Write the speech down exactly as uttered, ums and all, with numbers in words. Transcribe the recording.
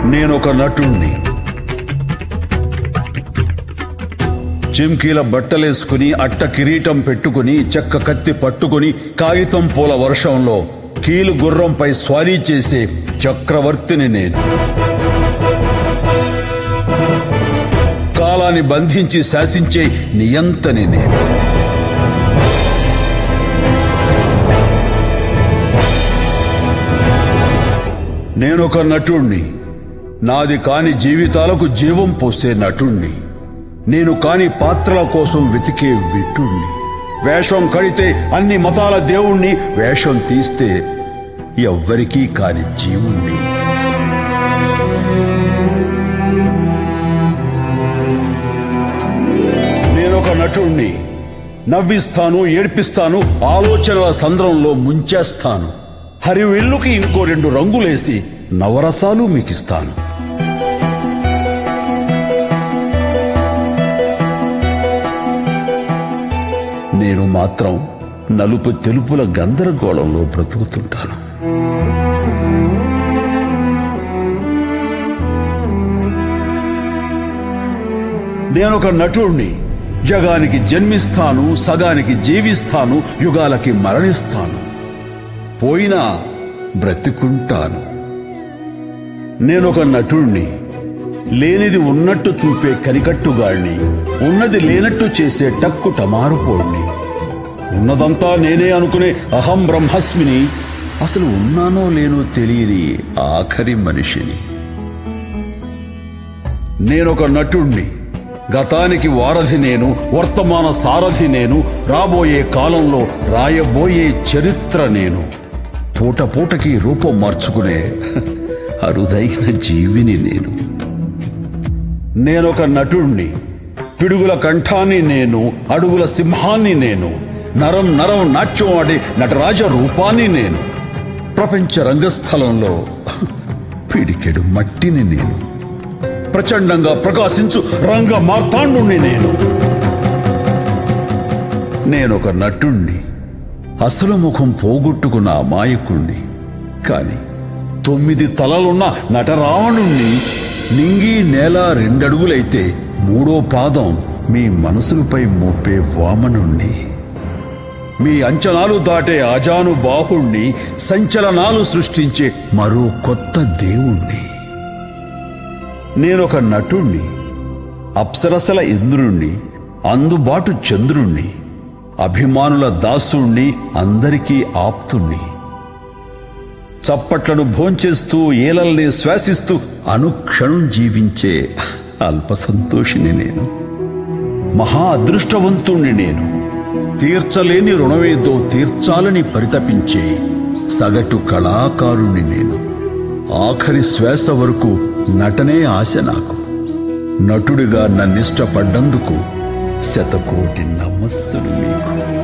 నేనొక నటుణ్ణి. చిమ్కీల బట్టలేసుకుని, అట్ట కిరీటం పెట్టుకుని, చెక్క కత్తి పట్టుకుని, కాగితం పూల వర్షంలో కీలు గుర్రంపై స్వారీ చేసే చక్రవర్తిని నేను. కాలాన్ని బంధించి శాసించే నియంతని నేను. నేనొక నటుణ్ణి. నాది కాని జీవితాలకు జీవం పోసే నటుణ్ణి. నేను కాని పాత్రల కోసం వెతికే విటుణ్ణి. వేషం కడితే అన్ని మతాల దేవుణ్ణి, వేషం తీస్తే ఎవ్వరికీ కాని జీవుణ్ణి. నేనొక నటుణ్ణి. నవ్విస్తాను, ఏడ్పిస్తాను, ఆలోచనల సంద్రంలో ముంచేస్తాను. హరివిల్లుకి ఇంకో రెండు రంగులేసి నవరసాలు మీకిస్తాను. నేను మాత్రం నలుపు తెలుపుల గందరగోళంలో బ్రతుకుతుంటాను. నేనొక నటుణ్ణి. జగానికి జన్మిస్తాను, సగానికి జీవిస్తాను, యుగాలకి మరణిస్తాను. పోయినా బ్రతికుంటాను. నేనొక నటుణ్ణి. లేనిది ఉన్నట్టు చూపే కనికట్టుగాళ్ళని, ఉన్నది లేనట్టు చేసే టక్కు టమారుపోణ్ణి. ఉన్నదంతా నేనే అనుకునే అహం బ్రహ్మస్మిని, అసలు ఉన్నానో లేనో తెలియని ఆఖరి మనిషిని. నేనొక నటుణ్ణి. గతానికి వారధి నేను, వర్తమాన సారథి నేను, రాబోయే కాలంలో రాయబోయే చరిత్ర నేను. పూట పూటకి రూపం మార్చుకునే అరుదైన జీవిని నేను. నేనొక నటుణ్ణి. పిడుగుల కంఠాన్ని నేను, అడుగుల సింహాన్ని నేను, నరం నరం నాట్యం ఆడే నటరాజ రూపాన్ని నేను. ప్రపంచ రంగస్థలంలో పిడికెడు మట్టిని నేను. ప్రచండంగా ప్రకాశించు రంగ మార్తాండుణ్ణి నేను. నేనొక నటుణ్ణి. అసలు ముఖం పోగొట్టుకున్న అమాయకుణ్ణి. కాని తొమ్మిది తలలున్న నటరావణుణ్ణి. నింగి నేల రెండడుగులైతే మూడో పాదం మీ మనసులపై మోపే వామనుణ్ణి. మీ అంచనాలు దాటే అజాను బాహుణ్ణి. సంచలనాలు సృష్టించే మరో కొత్త దేవుణ్ణి. నేనొక నటుణ్ణి. అప్సరసల ఇంద్రుణ్ణి, అందుబాటు చంద్రుణ్ణి, అభిమానుల దాసుణ్ణి, అందరికీ ఆప్తుణ్ణి. చప్పట్లను భోంచేస్తూ, ఏలల్ని శ్వాసిస్తూ అనుక్షణం జీవించే అల్ప సంతోషిని నేను. మహా అదృష్టవంతుణ్ణి నేను. తీర్చలేని రుణమేదో తీర్చాలని పరితపించే సగటు కళాకారుణ్ణి నేను. ఆఖరి శ్వాస వరకు నటనే ఆశ నాకు. నటుడిగా నన్నిష్టపడ్డందుకు శతకోటి నమస్సులు మీకు.